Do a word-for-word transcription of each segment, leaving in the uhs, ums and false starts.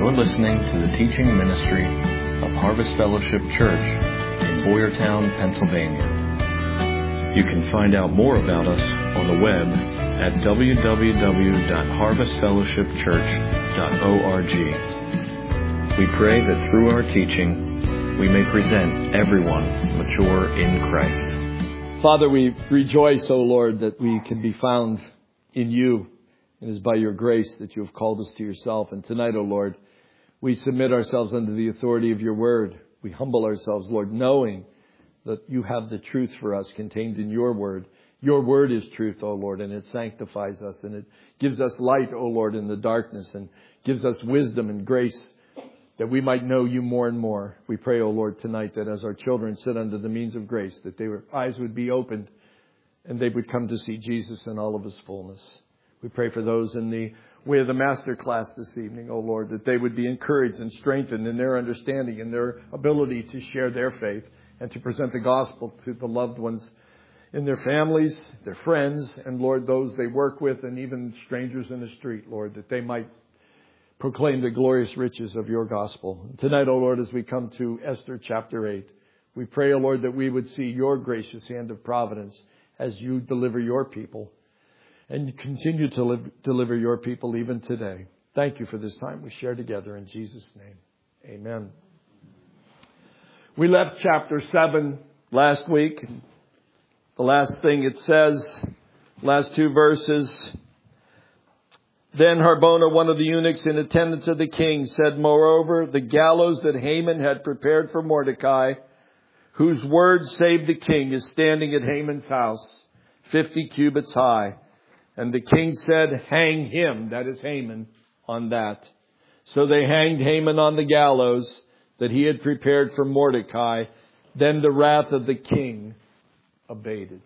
You're listening to the teaching ministry of Harvest Fellowship Church in Boyertown, Pennsylvania. You can find out more about us on the web at w w w dot harvest fellowship church dot org. We pray that through our teaching, we may present everyone mature in Christ. Father, we rejoice, O Lord, that we can be found in you. It is by your grace that you have called us to yourself. And tonight, O Lord, we submit ourselves under the authority of your word. We humble ourselves, Lord, knowing that you have the truth for us contained in your word. Your word is truth, O Lord, and it sanctifies us, and it gives us light, O Lord, in the darkness, and gives us wisdom and grace that we might know you more and more. We pray, O Lord, tonight that as our children sit under the means of grace, that their eyes would be opened and they would come to see Jesus in all of his fullness. We pray for those in the way of the master class this evening, O Lord, that they would be encouraged and strengthened in their understanding and their ability to share their faith and to present the gospel to the loved ones in their families, their friends, and, Lord, those they work with, and even strangers in the street, Lord, that they might proclaim the glorious riches of your gospel. Tonight, O Lord, as we come to Esther chapter eight, we pray, O Lord, that we would see your gracious hand of providence as you deliver your people. And continue to live, deliver your people even today. Thank you for this time we share together in Jesus' name. Amen. We left chapter seven last week. The last thing it says, last two verses. Then Harbona, one of the eunuchs in attendance of the king, said, moreover, the gallows that Haman had prepared for Mordecai, whose word saved the king, is standing at Haman's house, fifty cubits high. And the king said, hang him, that is Haman, on that. So they hanged Haman on the gallows that he had prepared for Mordecai. Then the wrath of the king abated.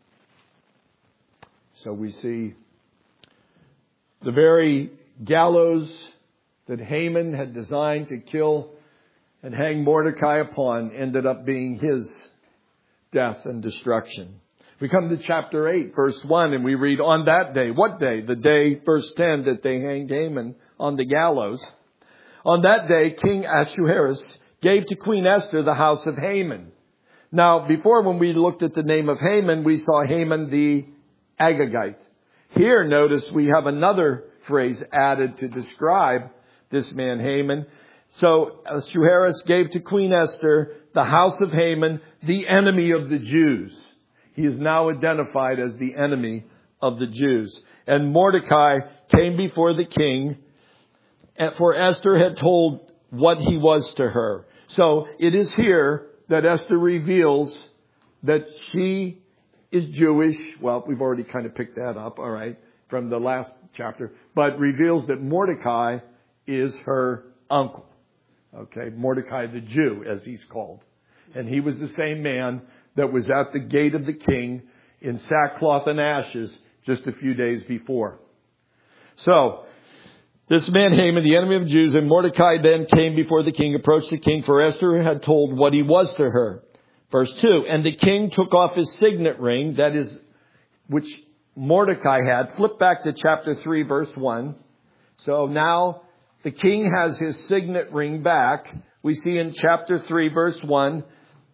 So we see the very gallows that Haman had designed to kill and hang Mordecai upon ended up being his death and destruction. We come to chapter eight, verse one, and we read, on that day. What day? The day, verse ten, that they hanged Haman on the gallows. On that day, King Ahasuerus gave to Queen Esther the house of Haman. Now, before, when we looked at the name of Haman, we saw Haman the Agagite. Here, notice, we have another phrase added to describe this man, Haman. So, Ahasuerus gave to Queen Esther the house of Haman, the enemy of the Jews. He is now identified as the enemy of the Jews. And Mordecai came before the king, for Esther had told what he was to her. So it is here that Esther reveals that she is Jewish. Well, we've already kind of picked that up, all right, from the last chapter. But reveals that Mordecai is her uncle. Okay, Mordecai the Jew, as he's called. And he was the same man that was at the gate of the king in sackcloth and ashes just a few days before. So, this man Haman, the enemy of the Jews, and Mordecai then came before the king, approached the king, for Esther had told what he was to her. Verse two, and the king took off his signet ring, that is, which Mordecai had. Flip back to chapter three, verse one. So now the king has his signet ring back. We see in chapter three, verse one,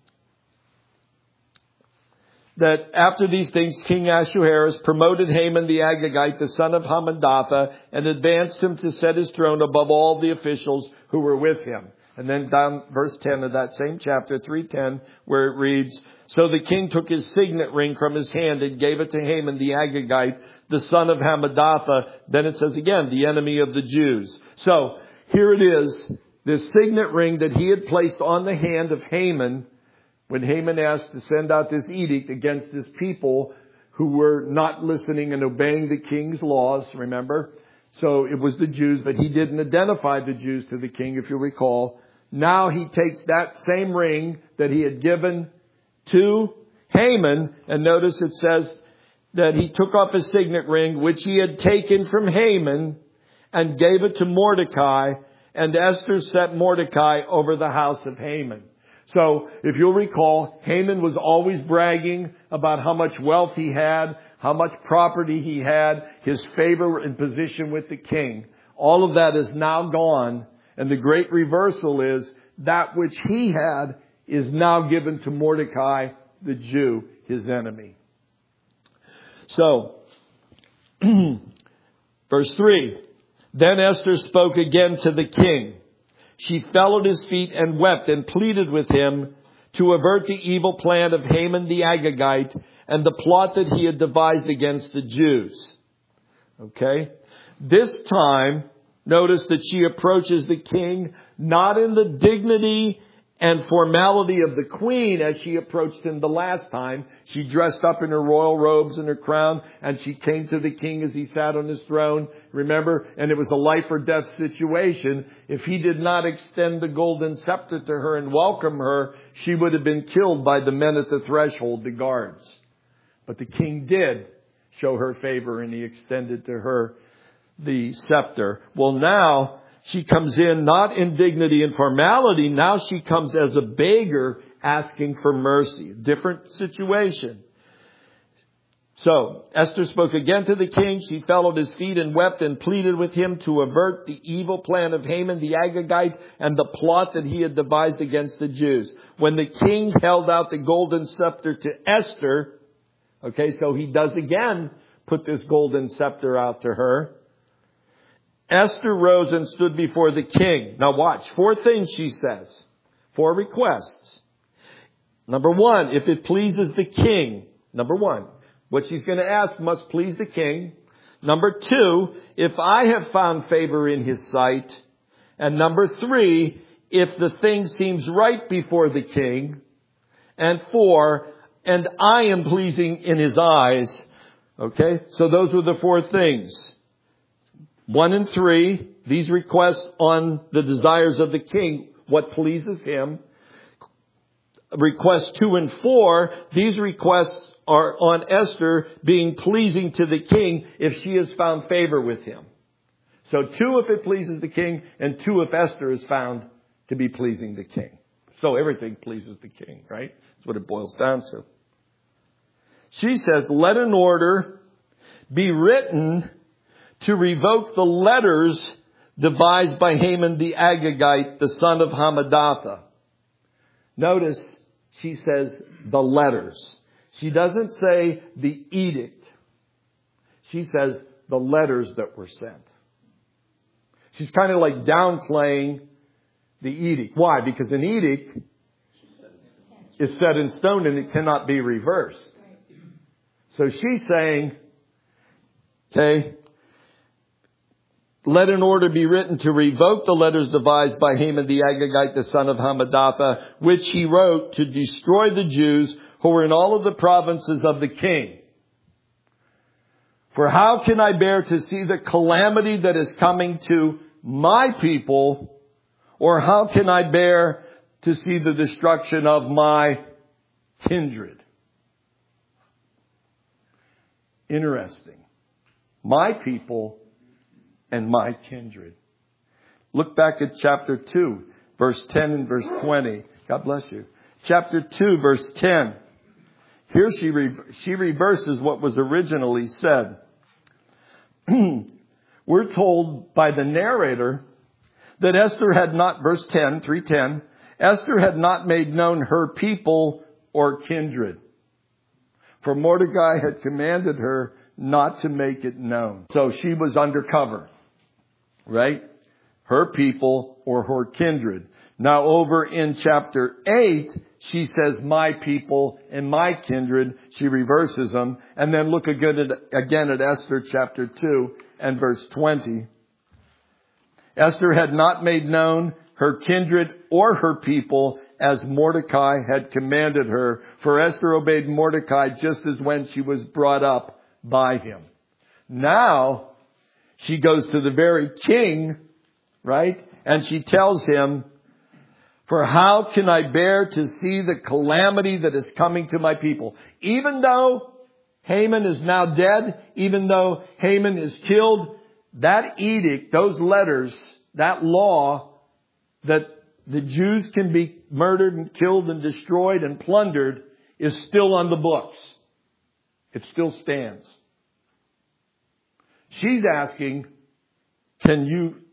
that after these things, King Ahasuerus promoted Haman the Agagite, the son of Hammedatha, and advanced him to set his throne above all the officials who were with him. And then down verse ten of that same chapter, three ten, where it reads, so the king took his signet ring from his hand and gave it to Haman the Agagite, the son of Hammedatha. Then it says again, the enemy of the Jews. So here it is, this signet ring that he had placed on the hand of Haman, when Haman asked to send out this edict against his people who were not listening and obeying the king's laws, remember? So it was the Jews, but he didn't identify the Jews to the king, if you recall. Now he takes that same ring that he had given to Haman, and notice it says that he took off his signet ring, which he had taken from Haman, and gave it to Mordecai, and Esther set Mordecai over the house of Haman. So, if you'll recall, Haman was always bragging about how much wealth he had, how much property he had, his favor and position with the king. All of that is now gone, And the great reversal is that which he had is now given to Mordecai, the Jew, his enemy. So, verse three. Then Esther spoke again to the king. She fell at his feet and wept and pleaded with him to avert the evil plan of Haman the Agagite and the plot that he had devised against the Jews. Okay? This time, notice that she approaches the king not in the dignity and formality of the queen as she approached him the last time. She dressed up in her royal robes and her crown, and she came to the king as he sat on his throne. Remember? And it was a life or death situation. If he did not extend the golden scepter to her and welcome her, she would have been killed by the men at the threshold, the guards. But the king did show her favor, and he extended to her the scepter. Well, now she comes in not in dignity and formality. Now she comes as a beggar asking for mercy. Different situation. So Esther spoke again to the king. She fell at his feet and wept and pleaded with him to avert the evil plan of Haman the Agagite and the plot that he had devised against the Jews. When the king held out the golden scepter to Esther, okay, so he does again put this golden scepter out to her. Esther rose and stood before the king. Now watch. Four things she says. Four requests. Number one, if it pleases the king. Number one, what she's going to ask must please the king. Number two, if I have found favor in his sight. And number three, if the thing seems right before the king. And four, and I am pleasing in his eyes. Okay, so those were the four things. One and three, these requests on the desires of the king, what pleases him. Request two and four, these requests are on Esther being pleasing to the king if she has found favor with him. So two if it pleases the king, and two if Esther is found to be pleasing the king. So everything pleases the king, right? That's what it boils down to. She says, let an order be written to revoke the letters devised by Haman the Agagite, the son of Hammedatha. Notice she says the letters. She doesn't say the edict. She says the letters that were sent. She's kind of like downplaying the edict. Why? Because an edict is set in stone and it cannot be reversed. So she's saying, okay, let an order be written to revoke the letters devised by Haman the Agagite, the son of Hammedatha, which he wrote to destroy the Jews who were in all of the provinces of the king. For how can I bear to see the calamity that is coming to my people, or how can I bear to see the destruction of my kindred? Interesting. My people and my kindred. Look back at chapter two, verse ten and verse twenty. God bless you. Chapter two, verse ten. Here she re- she reverses what was originally said. We're told by the narrator that Esther had not, verse ten, three ten, Esther had not made known her people or kindred. For Mordecai had commanded her not to make it known. So she was undercover. Right? Her people or her kindred. Now over in chapter eight, she says my people and my kindred. She reverses them. And then look again at, again at Esther chapter two and verse twenty. Esther had not made known her kindred or her people as Mordecai had commanded her. For Esther obeyed Mordecai just as when she was brought up by him. Now she goes to the very king, right? And she tells him, for how can I bear to see the calamity that is coming to my people? Even though Haman is now dead, even though Haman is killed, that edict, those letters, that law that the Jews can be murdered and killed and destroyed and plundered is still on the books. It still stands. She's asking, can you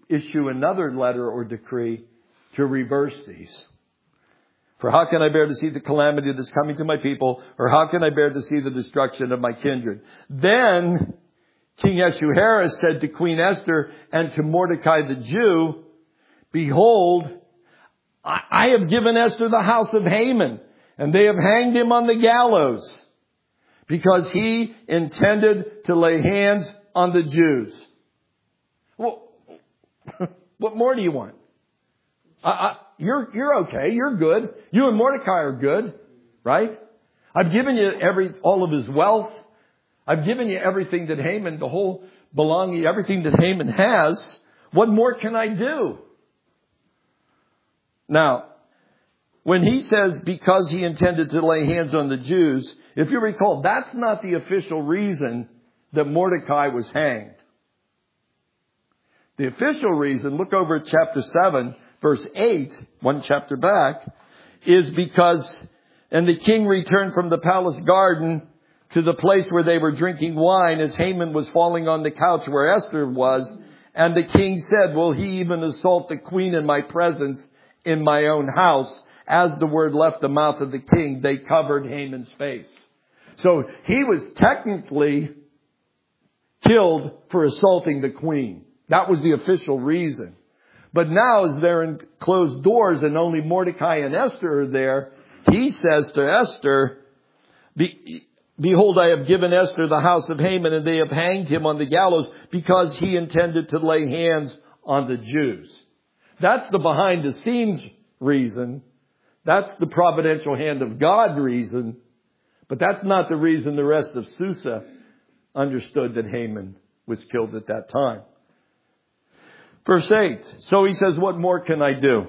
issue another letter or decree to reverse these. For how can I bear to see the calamity that is coming to my people? Or how can I bear to see the destruction of my kindred? Then King Ahasuerus said to Queen Esther and to Mordecai the Jew, behold, I have given Esther the house of Haman, and they have hanged him on the gallows, because he intended to lay hands on the Jews. Well, what more do you want? I, I, you're, you're okay. You're good. You and Mordecai are good, right? I've given you every, all of his wealth. I've given you everything that Haman, the whole belonging, everything that Haman has. What more can I do? Now, when he says because he intended to lay hands on the Jews, if you recall, that's not the official reason that Mordecai was hanged. The official reason, look over at chapter seven, verse eight, one chapter back, is because, and the king returned from the palace garden to the place where they were drinking wine as Haman was falling on the couch where Esther was. And the king said, will he even assault the queen in my presence in my own house? As the word left the mouth of the king, they covered Haman's face. So he was technically killed for assaulting the queen. That was the official reason. But now as they're in closed doors and only Mordecai and Esther are there, he says to Esther, Be, behold, I have given Esther the house of Haman, and they have hanged him on the gallows because he intended to lay hands on the Jews. That's the behind the scenes reason. That's the providential hand of God reason. But that's not the reason the rest of Susa understood that Haman was killed at that time. Verse eight. So he says, what more can I do?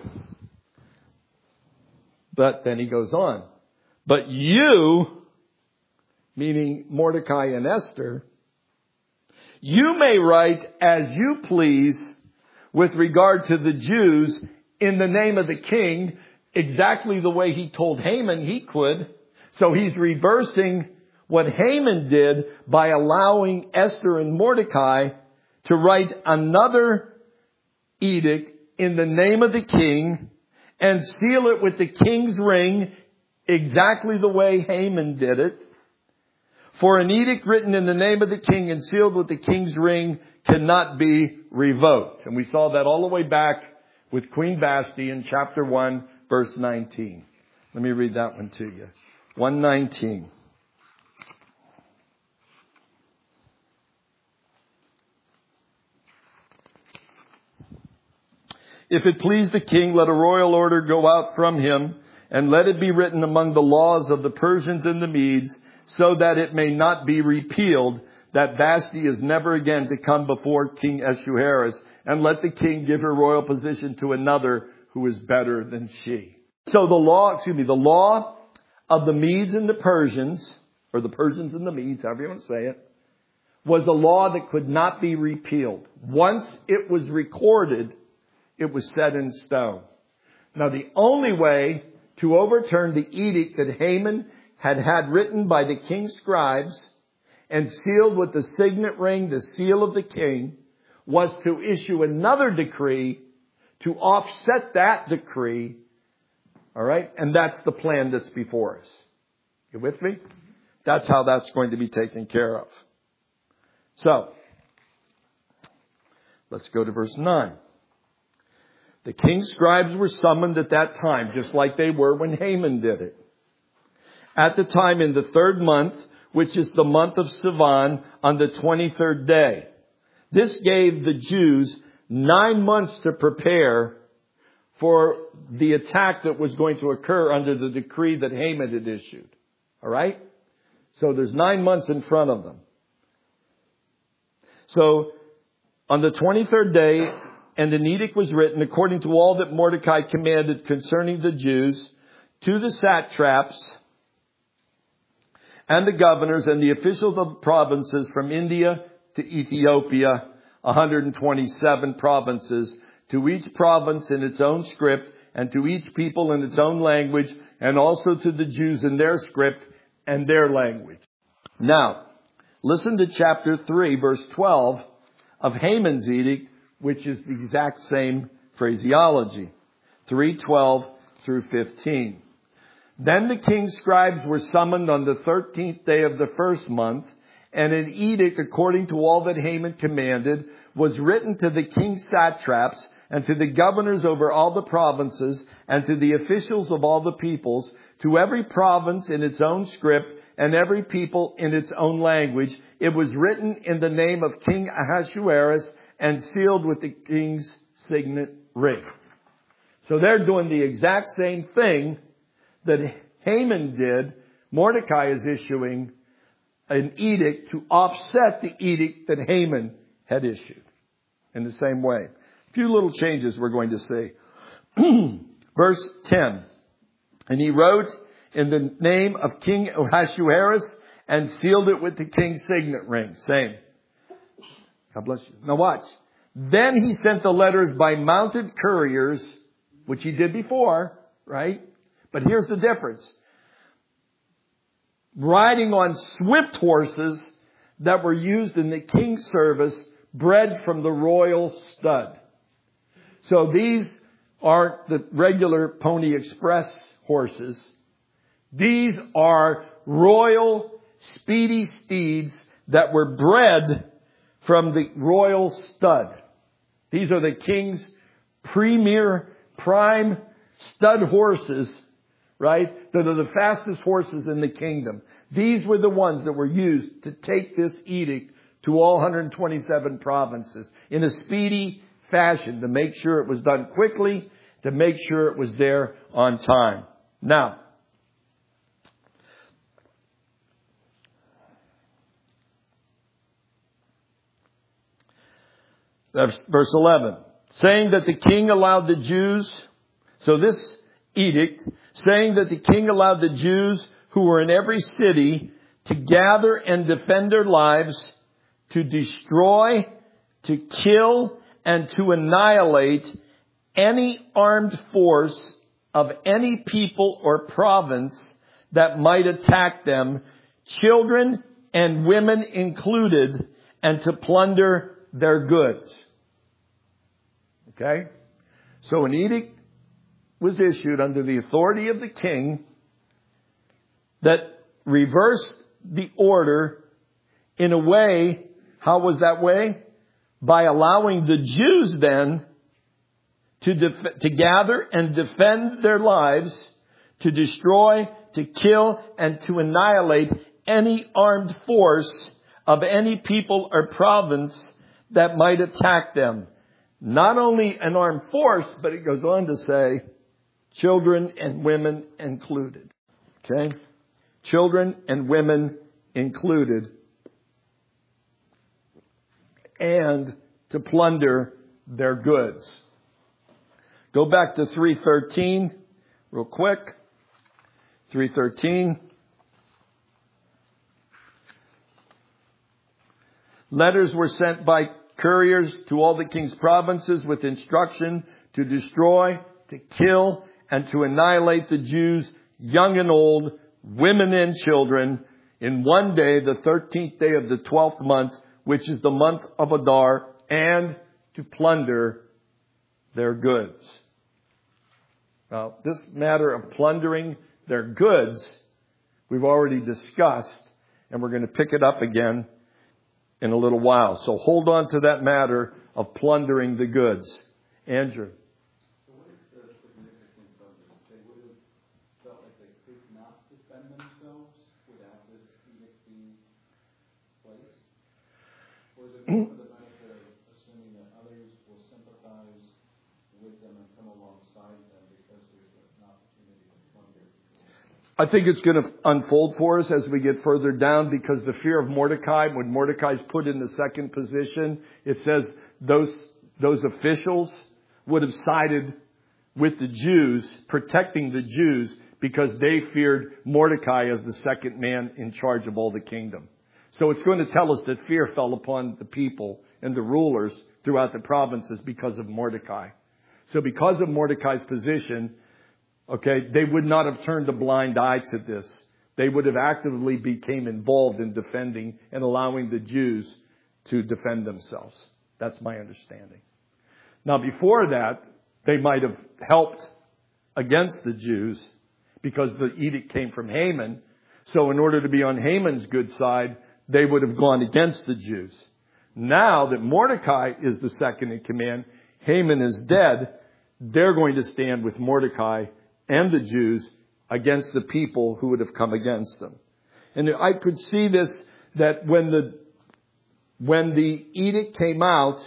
But then he goes on. But you, meaning Mordecai and Esther, you may write as you please with regard to the Jews in the name of the king, exactly the way he told Haman he could. So he's reversing what Haman did by allowing Esther and Mordecai to write another edict in the name of the king and seal it with the king's ring, exactly the way Haman did it. For an edict written in the name of the king and sealed with the king's ring cannot be revoked. And we saw that all the way back with Queen Vashti in chapter one, verse nineteen. Let me read that one to you. one nineteen. If it please the king, let a royal order go out from him, and let it be written among the laws of the Persians and the Medes, so that it may not be repealed, that Vashti is never again to come before King Ahasuerus, and let the king give her royal position to another who is better than she. So the law, excuse me, the law of the Medes and the Persians, or the Persians and the Medes, however you want to say it, was a law that could not be repealed. Once it was recorded, it was set in stone. Now the only way to overturn the edict that Haman had had written by the king's scribes and sealed with the signet ring, the seal of the king, was to issue another decree to offset that decree. All right? And that's the plan that's before us. You with me? That's how that's going to be taken care of. So, let's go to verse nine. The king's scribes were summoned at that time, just like they were when Haman did it. At the time in the third month, which is the month of Sivan, on the twenty-third day. This gave the Jews nine months to prepare for the attack that was going to occur under the decree that Haman had issued. All right? So there's nine months in front of them. So on the twenty-third day, and an edict was written according to all that Mordecai commanded concerning the Jews to the satraps and the governors and the officials of provinces from India to Ethiopia, one hundred twenty-seven provinces, to each province in its own script and to each people in its own language, and also to the Jews in their script and their language. Now, listen to chapter three, verse twelve of Haman's edict, which is the exact same phraseology. three twelve through fifteen. Then the king's scribes were summoned on the thirteenth day of the first month, and an edict according to all that Haman commanded was written to the king's satraps and to the governors over all the provinces and to the officials of all the peoples, to every province in its own script and every people in its own language. It was written in the name of King Ahasuerus and sealed with the king's signet ring. So they're doing the exact same thing that Haman did. Mordecai is issuing an edict to offset the edict that Haman had issued in the same way. A few little changes we're going to see. Verse ten. And he wrote in the name of King Ahasuerus and sealed it with the king's signet ring. Same. God bless you. Now watch. Then he sent the letters by mounted couriers, which he did before, right? But here's the difference. Riding on swift horses that were used in the king's service, bred from the royal stud. So these aren't the regular Pony Express horses. These are royal speedy steeds that were bred from the royal stud. These are the king's premier prime stud horses, right? That are the fastest horses in the kingdom. These were the ones that were used to take this edict to all one hundred twenty-seven provinces in a speedy fashion to make sure it was done quickly, to make sure it was there on time. Now, verse eleven, saying that the king allowed the Jews, so this edict, saying that the king allowed the Jews who were in every city to gather and defend their lives, to destroy, to kill, and to annihilate any armed force of any people or province that might attack them, children and women included, and to plunder their goods. Okay? So an edict was issued under the authority of the king that reversed the order in a way. How was that way? By allowing the Jews then to def- to gather and defend their lives, to destroy, to kill, and to annihilate any armed force of any people or province that might attack them. Not only an armed force, but it goes on to say children and women included. Okay? Children and women included. And to plunder their goods. Go back to three thirteen real quick. three thirteen. Letters were sent by couriers to all the king's provinces with instruction to destroy, to kill, and to annihilate the Jews, young and old, women and children, in one day, the thirteenth day of the twelfth month, which is the month of Adar, and to plunder their goods. Now, this matter of plundering their goods, we've already discussed, and we're going to pick it up again in a little while. So hold on to that matter of plundering the goods. Andrew. So what is the significance of this? They would have felt like they could not defend themselves without this edict being placed? Or is it more for the benefit of assuming that others will sympathize with them and come alongside them because there's an opportunity to plunder? I think it's going to unfold for us as we get further down, because the fear of Mordecai, when Mordecai's put in the second position, it says those those officials would have sided with the Jews, protecting the Jews, because they feared Mordecai as the second man in charge of all the kingdom. So it's going to tell us that fear fell upon the people and the rulers throughout the provinces because of Mordecai. So because of Mordecai's position, okay, they would not have turned a blind eye to this. They would have actively became involved in defending and allowing the Jews to defend themselves. That's my understanding. Now, before that, they might have helped against the Jews because the edict came from Haman. So in order to be on Haman's good side, they would have gone against the Jews. Now that Mordecai is the second in command, Haman is dead, they're going to stand with Mordecai and the Jews against the people who would have come against them. And I could see this, that when the, when the edict came out,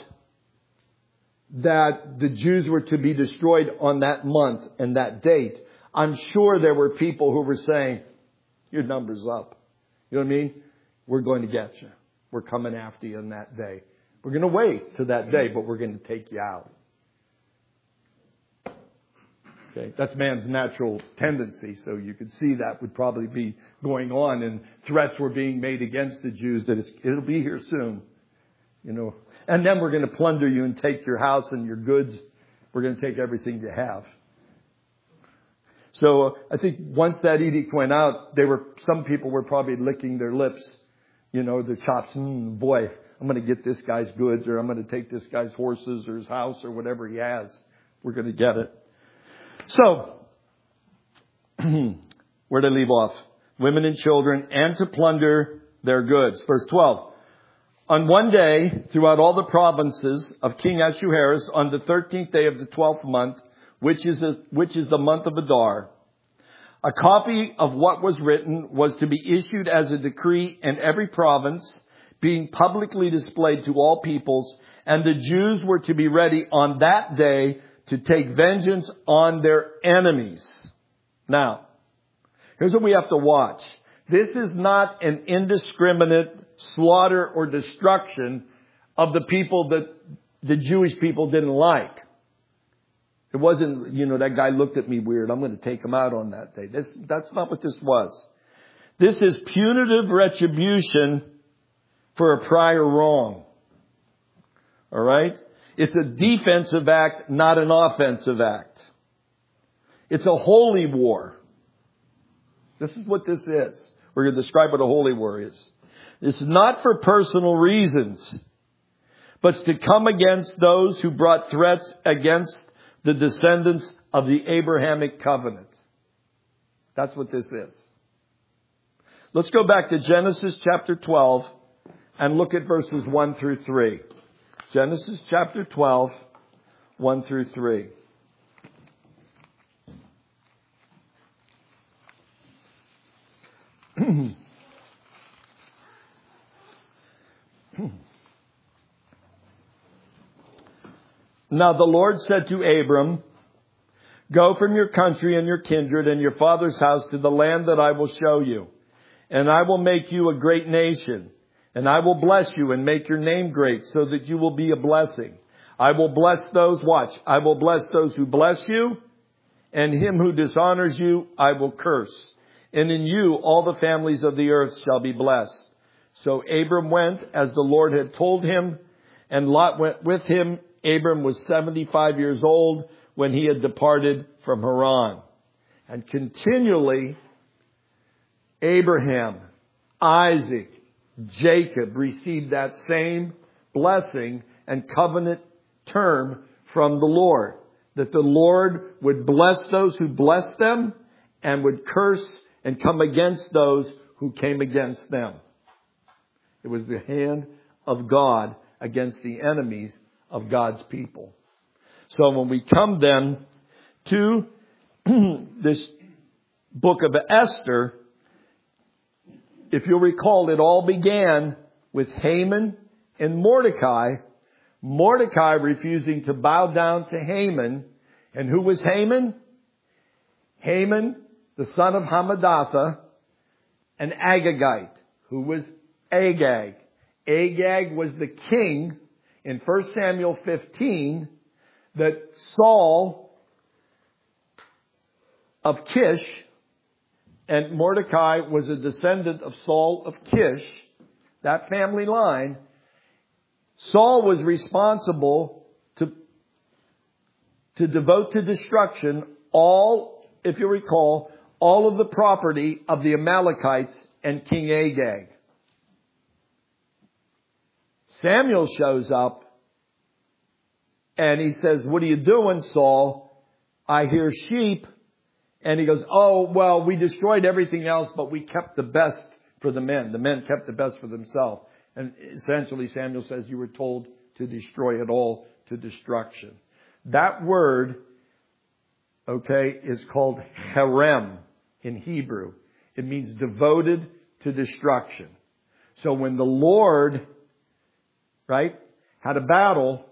that the Jews were to be destroyed on that month and that date, I'm sure there were people who were saying, your number's up. You know what I mean? We're going to get you. We're coming after you on that day. We're going to wait to that day, but we're going to take you out. Okay, that's man's natural tendency. So you could see that would probably be going on, and threats were being made against the Jews that it's, it'll be here soon. You know, and then we're going to plunder you and take your house and your goods. We're going to take everything you have. So uh, I think once that edict went out, they were, some people were probably licking their lips, you know, their chops. Mm, boy, I'm going to get this guy's goods, or I'm going to take this guy's horses or his house or whatever he has. We're going to get it. So, where did I leave off? Women and children, and to plunder their goods. Verse twelve. On one day, throughout all the provinces of King Ahasuerus, on the thirteenth day of the twelfth month, which is a, which is the month of Adar, a copy of what was written was to be issued as a decree in every province, being publicly displayed to all peoples, and the Jews were to be ready on that day to take vengeance on their enemies. Now, here's what we have to watch. This is not an indiscriminate slaughter or destruction of the people that the Jewish people didn't like. It wasn't, you know, that guy looked at me weird, I'm going to take him out on that day. This, that's not what this was. This is punitive retribution for a prior wrong. All right? It's a defensive act, not an offensive act. It's a holy war. This is what this is. We're going to describe what a holy war is. It's not for personal reasons, but it's to come against those who brought threats against the descendants of the Abrahamic covenant. That's what this is. Let's go back to Genesis chapter twelve and look at verses one through three. Genesis chapter twelve, one through three. Now the Lord said to Abram, go from your country and your kindred and your father's house to the land that I will show you. And I will make you a great nation. And I will bless you and make your name great so that you will be a blessing. I will bless those, watch, I will bless those who bless you, and him who dishonors you I will curse. And in you all the families of the earth shall be blessed. So Abram went as the Lord had told him, and Lot went with him. Abram was seventy-five years old when he had departed from Haran. And continually, Abraham, Isaac, Jacob received that same blessing and covenant term from the Lord. That the Lord would bless those who blessed them and would curse and come against those who came against them. It was the hand of God against the enemies of God's people. So when we come then to this book of Esther, if you'll recall, it all began with Haman and Mordecai. Mordecai refusing to bow down to Haman. And who was Haman? Haman, the son of Hammedatha, an Agagite, who was Agag. Agag was the king in First Samuel fifteen that Saul of Kish, and Mordecai was a descendant of Saul of Kish, that family line. Saul was responsible to, to devote to destruction all, if you recall, all of the property of the Amalekites and King Agag. Samuel shows up And he says, what are you doing, Saul? I hear sheep. And he goes, oh, well, we destroyed everything else, but we kept the best for the men. The men kept the best for themselves. And essentially, Samuel says, you were told to destroy it all to destruction. That word, okay, is called herem in Hebrew. It means devoted to destruction. So when the Lord, right, had a battle,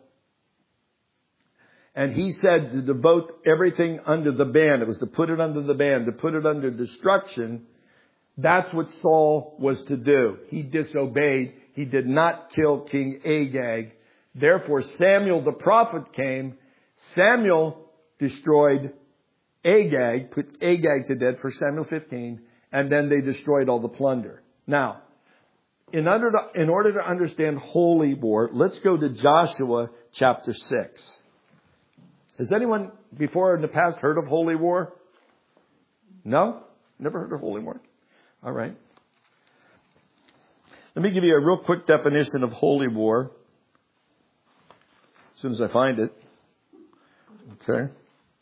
and he said to devote everything under the ban, it was to put it under the ban, to put it under destruction, that's what Saul was to do. He disobeyed. He did not kill King Agag. Therefore, Samuel the prophet came. Samuel destroyed Agag, put Agag to death, First Samuel fifteen, and then they destroyed all the plunder. Now, in order to, in order to understand holy war, let's go to Joshua chapter six. Has anyone before in the past heard of holy war? No? Never heard of holy war? All right. Let me give you a real quick definition of holy war. As soon as I find it. Okay.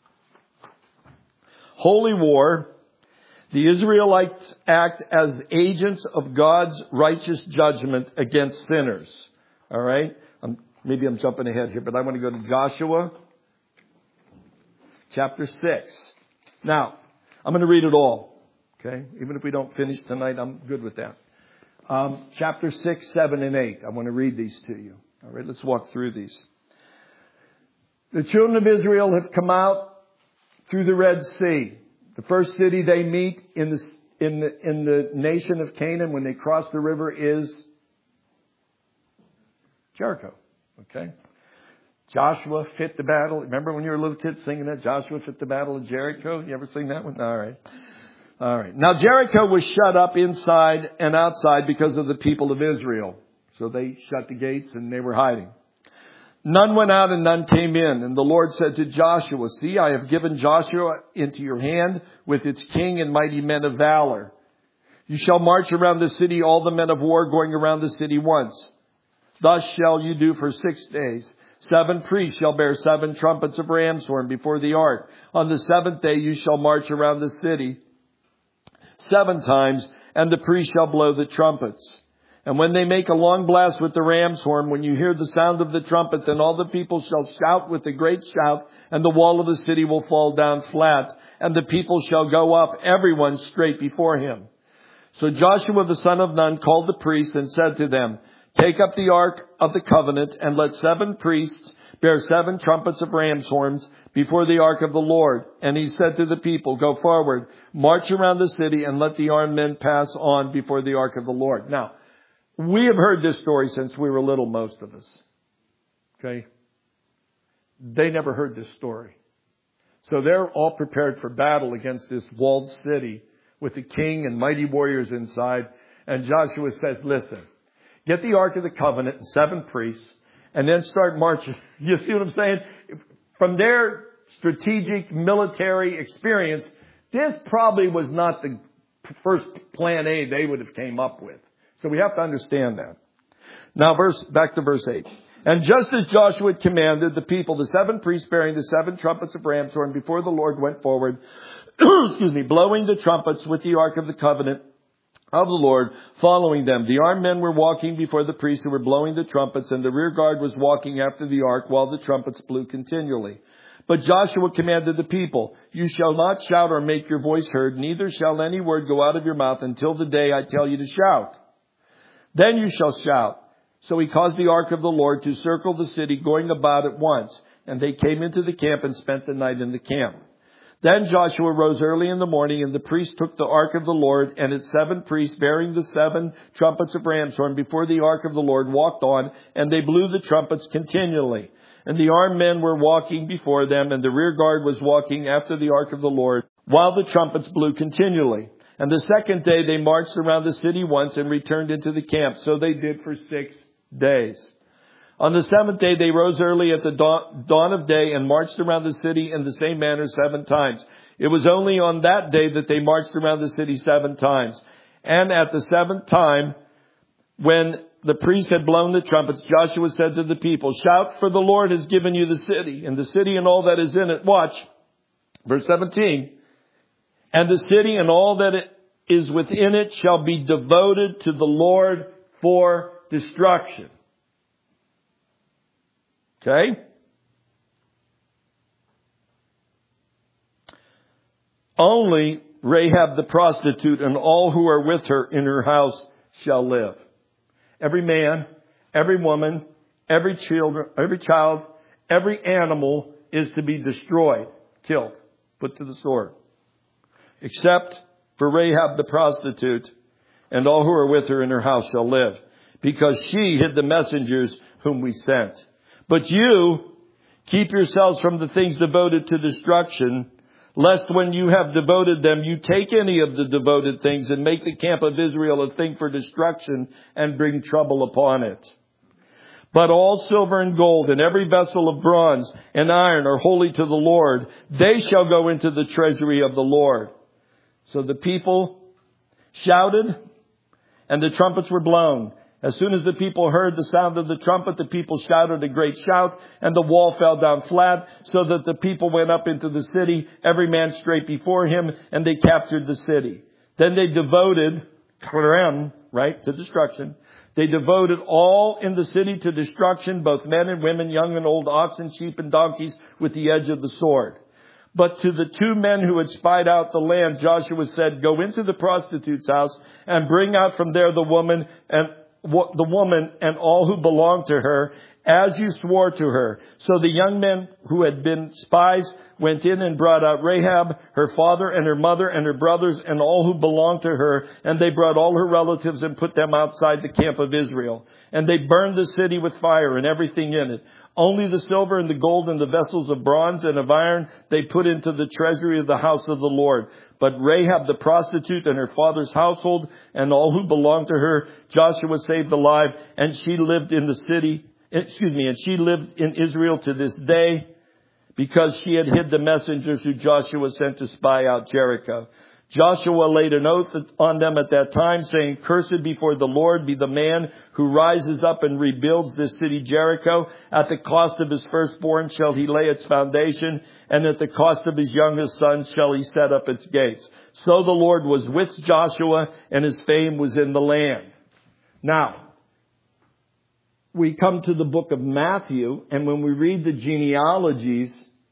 Holy war. The Israelites act as agents of God's righteous judgment against sinners. All right. Um, maybe I'm jumping ahead here, but I want to go to Joshua chapter six. Now, I'm going to read it all. Okay. Even if we don't finish tonight, I'm good with that. Um, chapter six, seven, and eight. I want to read these to you. All right. Let's walk through these. The children of Israel have come out through the Red Sea. The first city they meet in the, in the, in the nation of Canaan when they cross the river is Jericho. Okay. Joshua fit the battle. Remember when you were a little kid singing that? Joshua fit the battle of Jericho. You ever sing that one? All right. All right. Now Jericho was shut up inside and outside because of the people of Israel. So they shut the gates and they were hiding. None went out and none came in. And the Lord said to Joshua, see, I have given Joshua into your hand with its king and mighty men of valor. You shall march around the city, all the men of war going around the city once. Thus shall you do for six days. Seven priests shall bear seven trumpets of ram's horn before the ark. On the seventh day you shall march around the city seven times, and the priests shall blow the trumpets. And when they make a long blast with the ram's horn, when you hear the sound of the trumpet, then all the people shall shout with a great shout, and the wall of the city will fall down flat, and the people shall go up, everyone straight before him. So Joshua the son of Nun called the priests and said to them, take up the ark of the covenant, and let seven priests bear seven trumpets of ram's horns before the ark of the Lord. And he said to the people, go forward, march around the city, and let the armed men pass on before the ark of the Lord. Now, we have heard this story since we were little, most of us. Okay? They never heard this story. So they're all prepared for battle against this walled city with the king and mighty warriors inside. And Joshua says, listen, get the Ark of the Covenant and seven priests and then start marching. You see what I'm saying? From their strategic military experience, this probably was not the first plan A they would have came up with. So we have to understand that. Now, verse back to verse eight. And just as Joshua had commanded the people, the seven priests bearing the seven trumpets of ram's horn before the Lord went forward, excuse me, blowing the trumpets with the Ark of the Covenant of the Lord, following them. The armed men were walking before the priests who were blowing the trumpets, and the rear guard was walking after the ark while the trumpets blew continually. But Joshua commanded the people, you shall not shout or make your voice heard, neither shall any word go out of your mouth until the day I tell you to shout. Then you shall shout. So he caused the ark of the Lord to circle the city, going about at once. And they came into the camp and spent the night in the camp. Then Joshua rose early in the morning, and the priests took the ark of the Lord, and its seven priests bearing the seven trumpets of ram's horn before the ark of the Lord walked on, and they blew the trumpets continually. And the armed men were walking before them, and the rear guard was walking after the ark of the Lord, while the trumpets blew continually. And the second day they marched around the city once and returned into the camp. So they did for six days. On the seventh day they rose early at the dawn, dawn of day and marched around the city in the same manner seven times. It was only on that day that they marched around the city seven times. And at the seventh time, when the priest had blown the trumpets, Joshua said to the people, shout, for the Lord has given you the city, and the city and all that is in it. Watch, verse seventeen. And the city and all that it is within it shall be devoted to the Lord for destruction. Okay? Only Rahab the prostitute and all who are with her in her house shall live. Every man, every woman, every children, every child, every animal is to be destroyed, killed, put to the sword. Except for Rahab the prostitute and all who are with her in her house shall live, because she hid the messengers whom we sent. But you keep yourselves from the things devoted to destruction, lest when you have devoted them, you take any of the devoted things and make the camp of Israel a thing for destruction and bring trouble upon it. But all silver and gold and every vessel of bronze and iron are holy to the Lord. They shall go into the treasury of the Lord. So the people shouted and the trumpets were blown. As soon as the people heard the sound of the trumpet, the people shouted a great shout, and the wall fell down flat, so that the people went up into the city, every man straight before him, and they captured the city. Then they devoted, right, to destruction. They devoted all in the city to destruction, both men and women, young and old, oxen, sheep, and donkeys, with the edge of the sword. But to the two men who had spied out the land, Joshua said, go into the prostitute's house and bring out from there the woman and the woman and all who belonged to her, as you swore to her. So the young men who had been spies went in and brought out Rahab, her father and her mother and her brothers and all who belonged to her. And they brought all her relatives and put them outside the camp of Israel. And they burned the city with fire and everything in it. Only the silver and the gold and the vessels of bronze and of iron they put into the treasury of the house of the Lord. But Rahab the prostitute and her father's household and all who belonged to her, Joshua saved alive, and she lived in the city, excuse me, and she lived in Israel to this day, because she had hid the messengers who Joshua sent to spy out Jericho. Joshua laid an oath on them at that time, saying, cursed before the Lord be the man who rises up and rebuilds this city Jericho. At the cost of his firstborn shall he lay its foundation, and at the cost of his youngest son shall he set up its gates. So the Lord was with Joshua, and his fame was in the land. Now, we come to the book of Matthew, and when we read the genealogies,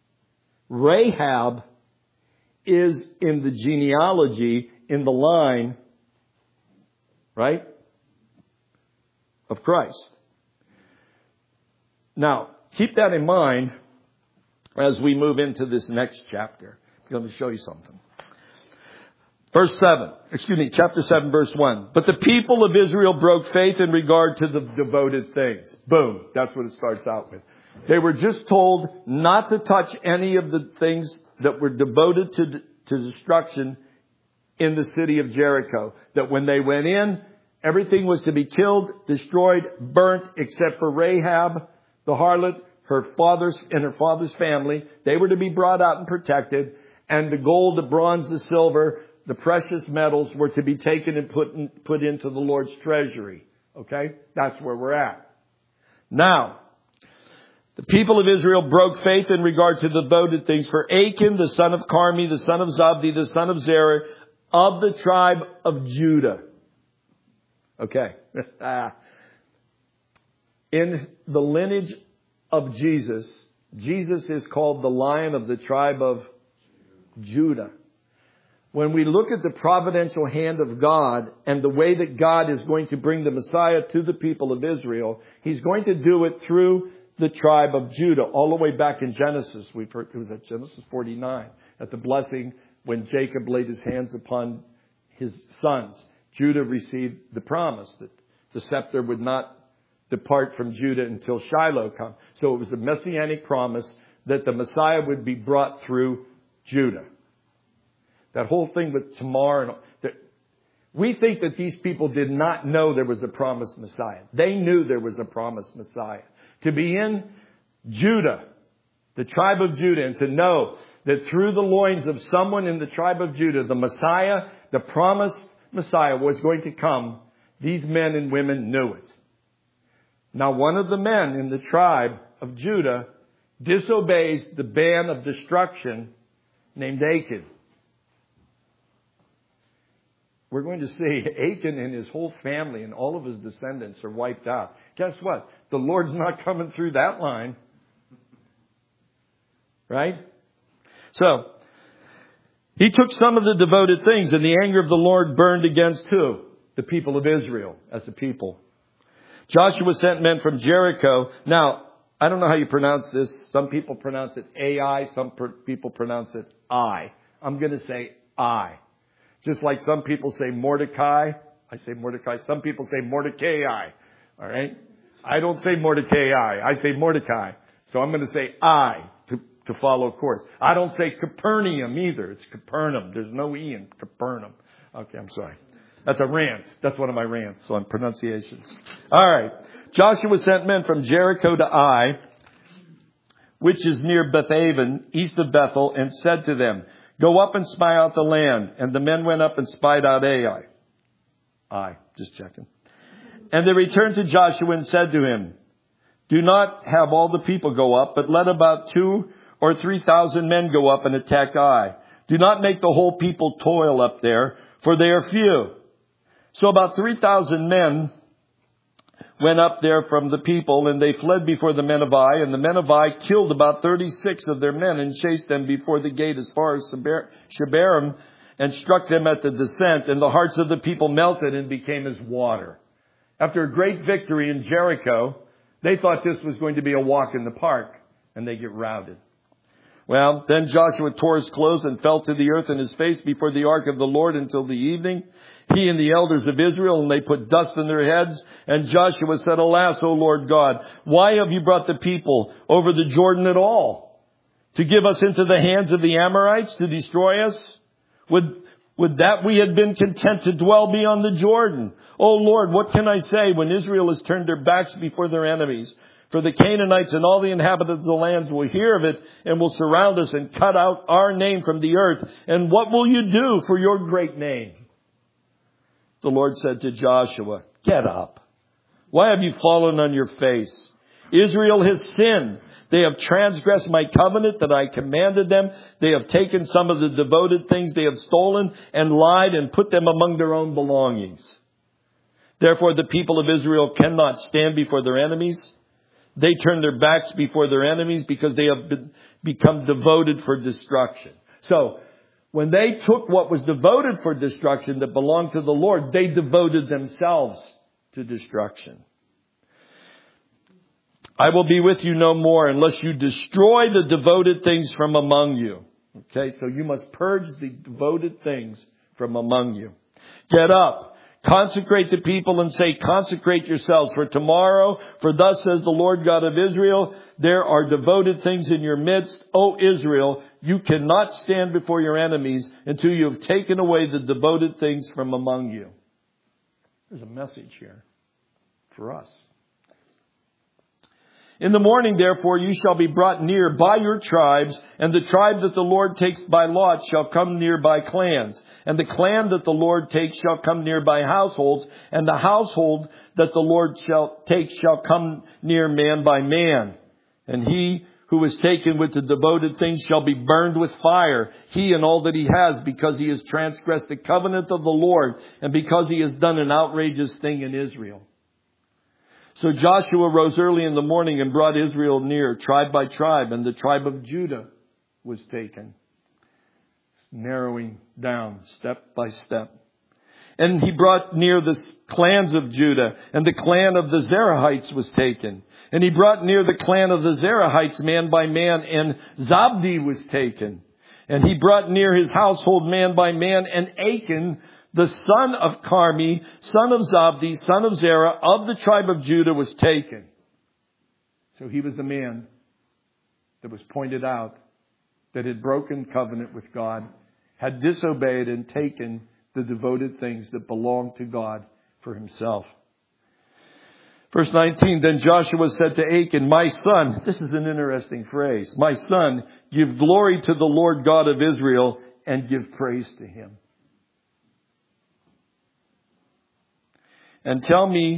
Rahab is in the genealogy, in the line, right, of Christ. Now, keep that in mind as we move into this next chapter. I'm going to show you something. Verse seven, excuse me, chapter seven, verse one. But the people of Israel broke faith in regard to the devoted things. Boom. That's what it starts out with. They were just told not to touch any of the things that were devoted to, to destruction in the city of Jericho. That when they went in, everything was to be killed, destroyed, burnt, except for Rahab, the harlot, her father's and her father's family. They were to be brought out and protected. And the gold, the bronze, the silver, the precious metals were to be taken and put in, put into the Lord's treasury. Okay? That's where we're at. Now, the people of Israel broke faith in regard to the devoted things. For Achan, the son of Carmi, the son of Zabdi, the son of Zerah, of the tribe of Judah. Okay. In the lineage of Jesus, Jesus is called the Lion of the tribe of Judah. When we look at the providential hand of God and the way that God is going to bring the Messiah to the people of Israel, He's going to do it through the tribe of Judah, all the way back in Genesis. We've heard it was at Genesis forty-nine, at the blessing when Jacob laid his hands upon his sons. Judah received the promise that the scepter would not depart from Judah until Shiloh comes. So it was a messianic promise that the Messiah would be brought through Judah. That whole thing with Tamar, and that we think that these people did not know there was a promised Messiah. They knew there was a promised Messiah. To be in Judah, the tribe of Judah, and to know that through the loins of someone in the tribe of Judah, the Messiah, the promised Messiah was going to come, these men and women knew it. Now one of the men in the tribe of Judah disobeys the ban of destruction named Achan. We're going to see Achan and his whole family and all of his descendants are wiped out. Guess what? The Lord's not coming through that line. Right? So, he took some of the devoted things, and the anger of the Lord burned against who? The people of Israel as a people. Joshua sent men from Jericho. Now, I don't know how you pronounce this. Some people pronounce it A I. Some per- people pronounce it I. I'm going to say I. Just like some people say Mordecai. I say Mordecai. Some people say Mordecai. All right? I don't say Mordecai. I say Mordecai. So I'm going to say I to, to follow course. I don't say Capernaum either. It's Capernaum. There's no E in Capernaum. Okay, I'm sorry. That's a rant. That's one of my rants on pronunciations. All right. Joshua sent men from Jericho to Ai, which is near Bethaven, east of Bethel, and said to them, go up and spy out the land. And the men went up and spied out Ai. Ai, just checking. And they returned to Joshua and said to him, do not have all the people go up, but let about two or three thousand men go up and attack Ai. Do not make the whole people toil up there, for they are few. So about three thousand men went up there from the people, and they fled before the men of Ai. And the men of Ai killed about thirty-six of their men and chased them before the gate as far as Shebarim and struck them at the descent. And the hearts of the people melted and became as water. After a great victory in Jericho, they thought this was going to be a walk in the park, and they get routed. Well, then Joshua tore his clothes and fell to the earth in his face before the ark of the Lord until the evening. He and the elders of Israel, and they put dust in their heads. And Joshua said, alas, O Lord God, why have you brought the people over the Jordan at all? To give us into the hands of the Amorites to destroy us? Would, would that we had been content to dwell beyond the Jordan? O Lord, what can I say when Israel has turned their backs before their enemies? For the Canaanites and all the inhabitants of the land will hear of it and will surround us and cut out our name from the earth. And what will you do for your great name? The Lord said to Joshua, get up. Why have you fallen on your face? Israel has sinned. They have transgressed my covenant that I commanded them. They have taken some of the devoted things they have stolen and lied and put them among their own belongings. Therefore, the people of Israel cannot stand before their enemies. They turn their backs before their enemies because they have been, become devoted for destruction. So, when they took what was devoted for destruction that belonged to the Lord, they devoted themselves to destruction. I will be with you no more unless you destroy the devoted things from among you. Okay, so you must purge the devoted things from among you. Get up. Consecrate the people and say, consecrate yourselves for tomorrow. For thus says the Lord God of Israel, there are devoted things in your midst. O Israel, you cannot stand before your enemies until you have taken away the devoted things from among you. There's a message here for us. In the morning, therefore, you shall be brought near by your tribes, and the tribe that the Lord takes by lot shall come near by clans. And the clan that the Lord takes shall come near by households, and the household that the Lord shall take shall come near man by man. And he who is taken with the devoted things shall be burned with fire, he and all that he has, because he has transgressed the covenant of the Lord, and because he has done an outrageous thing in Israel. So Joshua rose early in the morning and brought Israel near, tribe by tribe, and the tribe of Judah was taken. It's narrowing down step by step. And he brought near the clans of Judah, and the clan of the Zerahites was taken. And he brought near the clan of the Zerahites man by man, and Zabdi was taken. And he brought near his household man by man, and Achan, the son of Carmi, son of Zabdi, son of Zerah, of the tribe of Judah, was taken. So he was the man that was pointed out that had broken covenant with God, had disobeyed and taken the devoted things that belonged to God for himself. Verse nineteen, then Joshua said to Achan, my son, this is an interesting phrase, my son, give glory to the Lord God of Israel and give praise to him. And tell me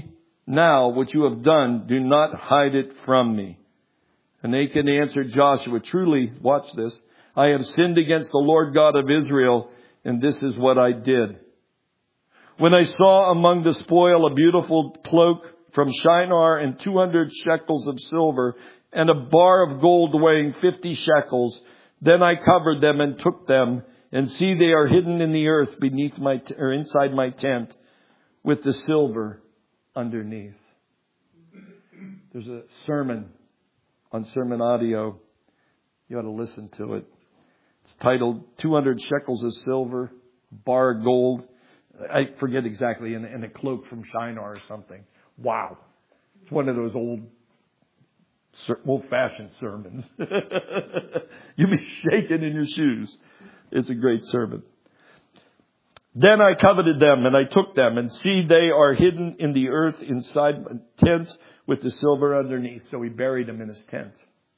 Now, what you have done, do not hide it from me. And Achan answered Joshua, truly, watch this, I have sinned against the Lord God of Israel, and this is what I did. When I saw among the spoil a beautiful cloak from Shinar and two hundred shekels of silver and a bar of gold weighing fifty shekels, then I covered them and took them, and see, they are hidden in the earth beneath my t- or inside my tent, with the silver underneath. There's a sermon on Sermon Audio. You ought to listen to it. It's titled two hundred shekels of silver, bar of gold. I forget exactly, and, and a cloak from Shinar or something. Wow. It's one of those old, old-fashioned sermons. You'll be shaking in your shoes. It's a great sermon. Then I coveted them, and I took them, and see, they are hidden in the earth inside my tent with the silver underneath. So he buried them in his tent.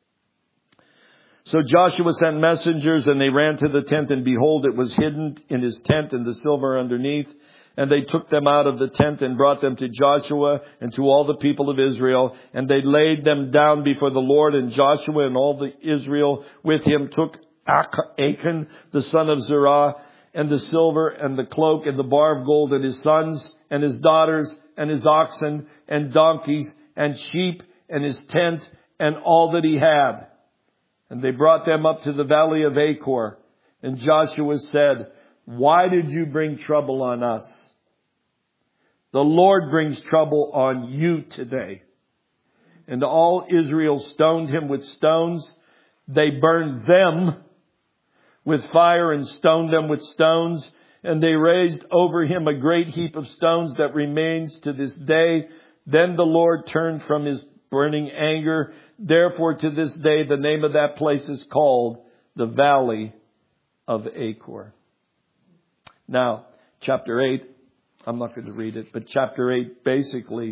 So Joshua sent messengers, and they ran to the tent, and behold, it was hidden in his tent and the silver underneath. And they took them out of the tent and brought them to Joshua and to all the people of Israel. And they laid them down before the Lord. And Joshua and all the Israel with him took Achan, the son of Zerah, and the silver and the cloak and the bar of gold, and his sons and his daughters and his oxen and donkeys and sheep and his tent and all that he had. And they brought them up to the valley of Achor. And Joshua said, why did you bring trouble on us? The Lord brings trouble on you today. And all Israel stoned him with stones. They burned them with fire and stoned them with stones. And they raised over him a great heap of stones that remains to this day. Then the Lord turned from his burning anger. Therefore, to this day, the name of that place is called the Valley of Achor. Now, chapter eight, I'm not going to read it, but chapter eight, basically,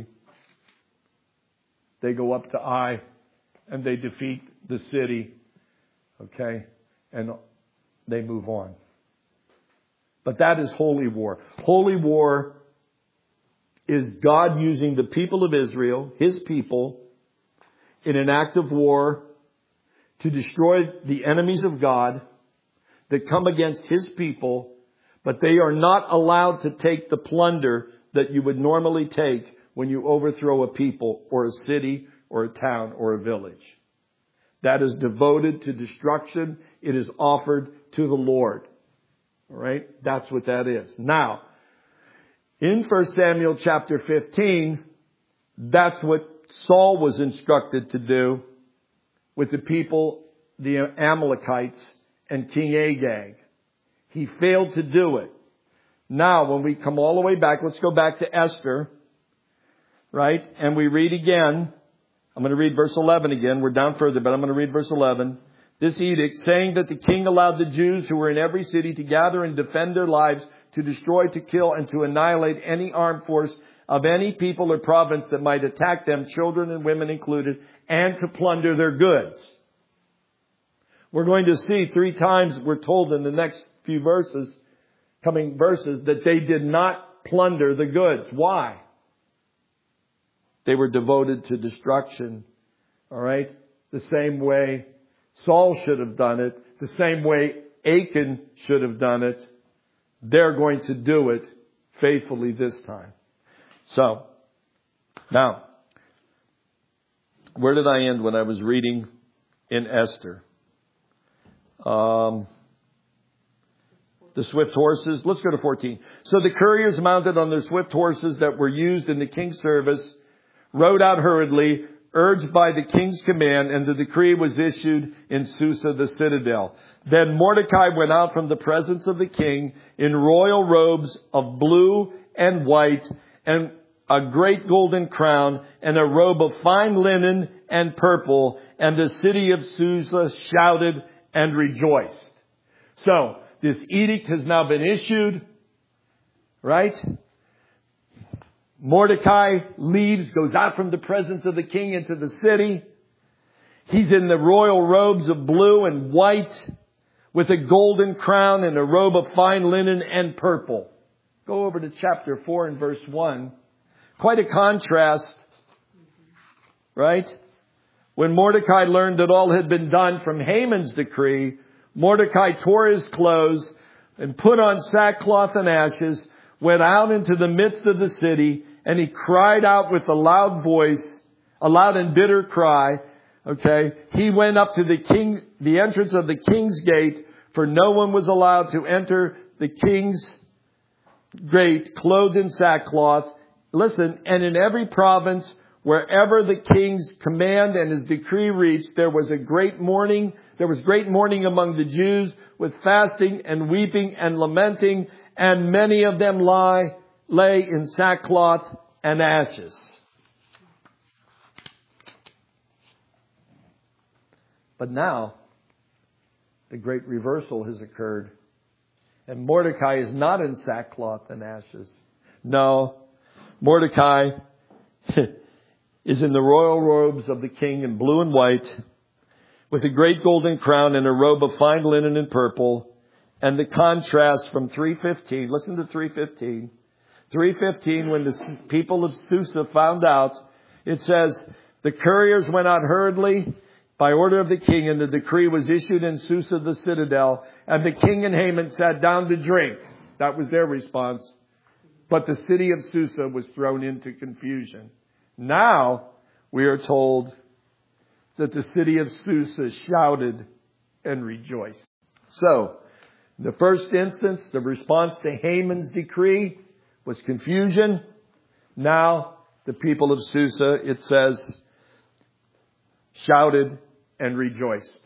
they go up to Ai and they defeat the city, okay, and they move on. But that is holy war. Holy war is God using the people of Israel, his people, in an act of war to destroy the enemies of God that come against his people, but they are not allowed to take the plunder that you would normally take when you overthrow a people or a city or a town or a village. That is devoted to destruction. It is offered to the Lord. All right? That's what that is. Now, in First Samuel chapter fifteen, that's what Saul was instructed to do with the people, the Amalekites and King Agag. He failed to do it. Now, when we come all the way back, let's go back to Esther, right? And we read again. I'm going to read verse eleven again. We're down further, but I'm going to read verse eleven. This edict, saying that the king allowed the Jews who were in every city to gather and defend their lives, to destroy, to kill, and to annihilate any armed force of any people or province that might attack them, children and women included, and to plunder their goods. We're going to see three times, we're told in the next few verses, coming verses, that they did not plunder the goods. Why? They were devoted to destruction. All right? The same way Saul should have done it. The same way Achan should have done it. They're going to do it faithfully this time. So, now, where did I end when I was reading in Esther? Um, the swift horses. Let's go to fourteen. So the couriers mounted on their swift horses that were used in the king's service rode out hurriedly, urged by the king's command, and the decree was issued in Susa, the citadel. Then Mordecai went out from the presence of the king in royal robes of blue and white, and a great golden crown, and a robe of fine linen and purple, and the city of Susa shouted and rejoiced. So, this edict has now been issued, right? Mordecai leaves, goes out from the presence of the king into the city. He's in the royal robes of blue and white with a golden crown and a robe of fine linen and purple. Go over to chapter four and verse one. Quite a contrast, right? When Mordecai learned that all had been done from Haman's decree, Mordecai tore his clothes and put on sackcloth and ashes, went out into the midst of the city, and he cried out with a loud voice, a loud and bitter cry. Okay. He went up to the king, the entrance of the king's gate, for no one was allowed to enter the king's gate clothed in sackcloth. Listen, and in every province, wherever the king's command and his decree reached, there was a great mourning. There was great mourning among the Jews, with fasting and weeping and lamenting, and many of them lie, lay in sackcloth and ashes. But now, the great reversal has occurred. And Mordecai is not in sackcloth and ashes. No, Mordecai is in the royal robes of the king in blue and white, with a great golden crown and a robe of fine linen and purple. And the contrast from three fifteen, listen to three fifteen. three fifteen, when the people of Susa found out, it says, the couriers went out hurriedly by order of the king, and the decree was issued in Susa the citadel, and the king and Haman sat down to drink. That was their response. But the city of Susa was thrown into confusion. Now we are told that the city of Susa shouted and rejoiced. So, in the first instance, the response to Haman's decree was confusion. Now, the people of Susa, it says, shouted and rejoiced.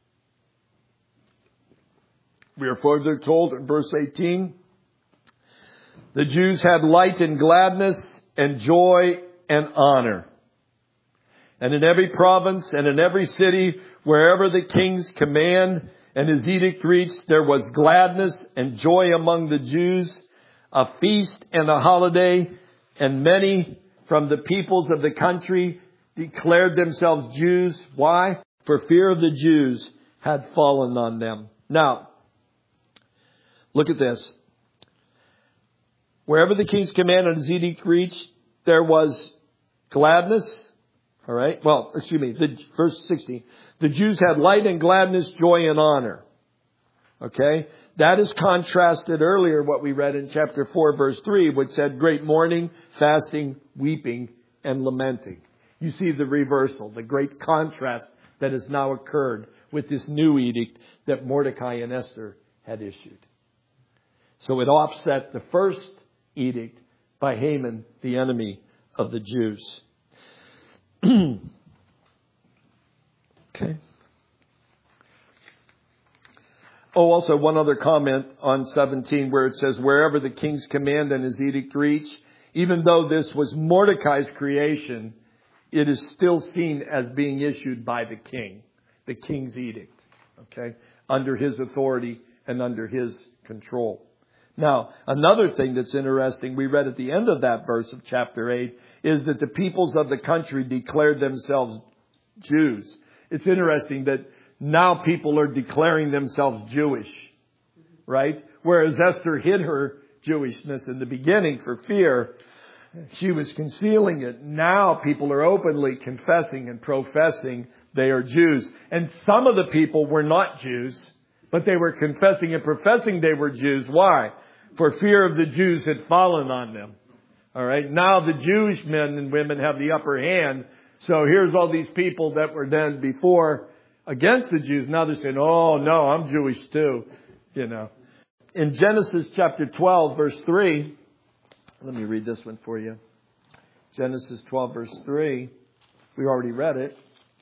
We are further told in verse eighteen, the Jews had light and gladness and joy and honor. And in every province and in every city, wherever the king's command and his edict reached, there was gladness and joy among the Jews, a feast and a holiday, and many from the peoples of the country declared themselves Jews. Why? For fear of the Jews had fallen on them. Now, look at this. Wherever the king's command and his edict reached, there was gladness. All right. Well, excuse me. The, verse sixteen. The Jews had light and gladness, joy and honor. Okay. That is contrasted earlier what we read in chapter four, verse three, which said great mourning, fasting, weeping, and lamenting. You see the reversal, the great contrast that has now occurred with this new edict that Mordecai and Esther had issued. So it offset the first edict by Haman, the enemy of the Jews. Okay. Oh, also one other comment on seventeen where it says, wherever the king's command and his edict reach, even though this was Mordecai's creation, it is still seen as being issued by the king, the king's edict, okay, under his authority and under his control. Now, another thing that's interesting, we read at the end of that verse of chapter eight, is that the peoples of the country declared themselves Jews. It's interesting that now people are declaring themselves Jewish, right? Whereas Esther hid her Jewishness in the beginning for fear. She was concealing it. Now people are openly confessing and professing they are Jews. And some of the people were not Jews, but they were confessing and professing they were Jews. Why? For fear of the Jews had fallen on them. All right. Now the Jewish men and women have the upper hand. So here's all these people that were then before against the Jews. Now they're saying, oh no, I'm Jewish too. You know, in Genesis chapter twelve, verse three, let me read this one for you. Genesis twelve, verse three. We already read it.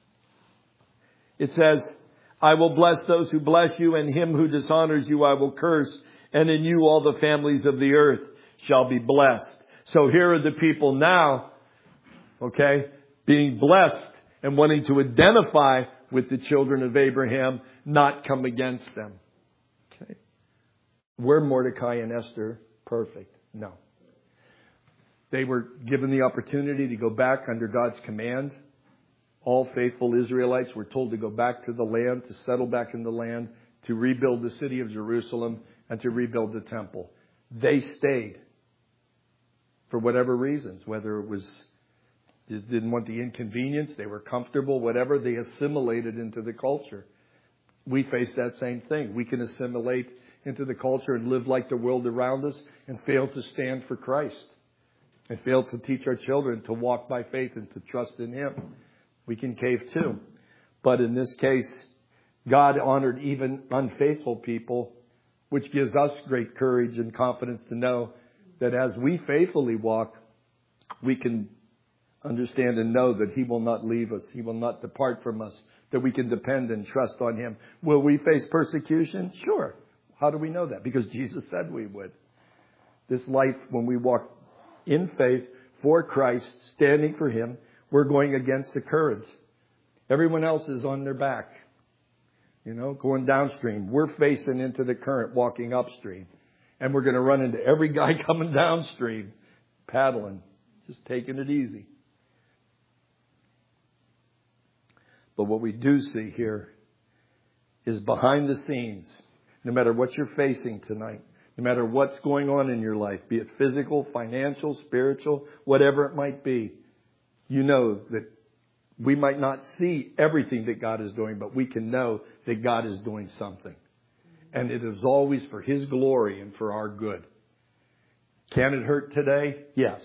It says, I will bless those who bless you, and him who dishonors you I will curse. And in you all the families of the earth shall be blessed. So here are the people now, okay, being blessed and wanting to identify with the children of Abraham, not come against them. Okay. Were Mordecai and Esther perfect? No. They were given the opportunity to go back under God's command. All faithful Israelites were told to go back to the land, to settle back in the land, to rebuild the city of Jerusalem, and to rebuild the temple. They stayed. for whatever reasons, whether it was just didn't want the inconvenience, they were comfortable, whatever, they assimilated into the culture. We face that same thing. We can assimilate into the culture and live like the world around us and fail to stand for Christ and fail to teach our children to walk by faith and to trust in Him. We can cave too. But in this case, God honored even unfaithful people, which gives us great courage and confidence to know that as we faithfully walk, we can understand and know that He will not leave us. He will not depart from us, that we can depend and trust on Him. Will we face persecution? Sure. How do we know that? Because Jesus said we would. This life, when we walk in faith for Christ, standing for Him, we're going against the current. Everyone else is on their back, you know, going downstream. We're facing into the current, walking upstream. And we're going to run into every guy coming downstream, paddling, just taking it easy. But what we do see here is behind the scenes, no matter what you're facing tonight, no matter what's going on in your life, be it physical, financial, spiritual, whatever it might be, you know that we might not see everything that God is doing, but we can know that God is doing something. And it is always for His glory and for our good. Can it hurt today? Yes.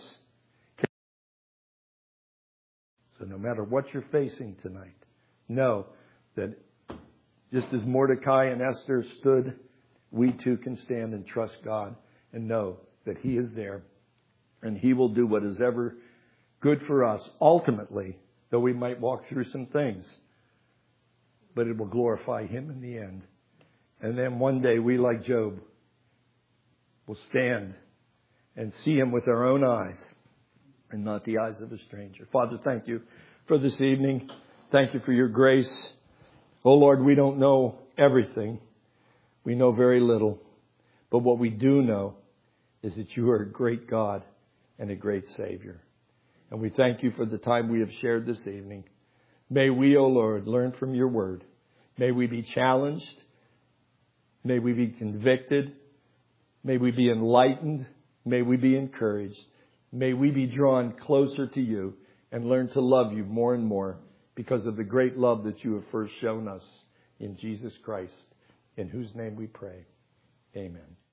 So no matter what you're facing tonight, know that just as Mordecai and Esther stood, we too can stand and trust God and know that He is there and He will do what is ever good for us. Ultimately, though we might walk through some things, but it will glorify Him in the end. And then one day we, like Job, will stand and see Him with our own eyes and not the eyes of a stranger. Father, thank You for this evening. Thank You for Your grace. Oh Lord, we don't know everything. We know very little. But what we do know is that You are a great God and a great Savior. And we thank You for the time we have shared this evening. May we, O Lord, learn from Your word. May we be challenged. May we be convicted. May we be enlightened. May we be encouraged. May we be drawn closer to You and learn to love You more and more because of the great love that You have first shown us in Jesus Christ, in whose name we pray. Amen.